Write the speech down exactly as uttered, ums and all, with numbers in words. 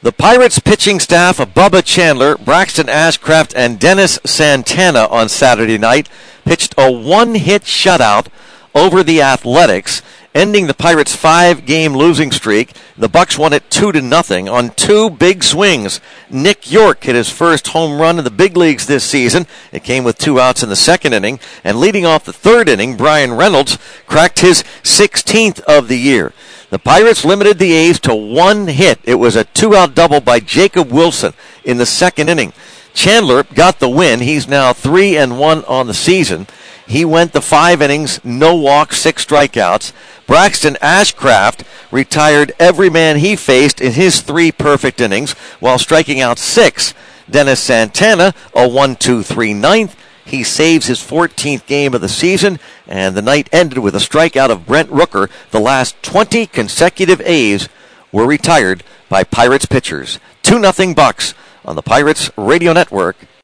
The Pirates pitching staff of Bubba Chandler, Braxton Ashcraft, and Dennis Santana on Saturday night pitched a one-hit shutout over the Athletics, ending the Pirates' five-game losing streak. The Bucks won it two to nothing on two big swings. Nick York hit his first home run in the big leagues this season. It came with two outs in the second inning, and leading off the third inning, Brian Reynolds cracked his sixteenth of the year. The Pirates limited the A's to one hit. It was a two-out double by Jacob Wilson in the second inning. Chandler got the win. He's now three and one on the season. He went the five innings, no walks, six strikeouts. Braxton Ashcraft retired every man he faced in his three perfect innings while striking out six. Dennis Santana, a one two three ninth. He saves his fourteenth game of the season, and the night ended with a strikeout of Brent Rooker. The last twenty consecutive A's were retired by Pirates pitchers. two nothing Bucks on the Pirates Radio Network.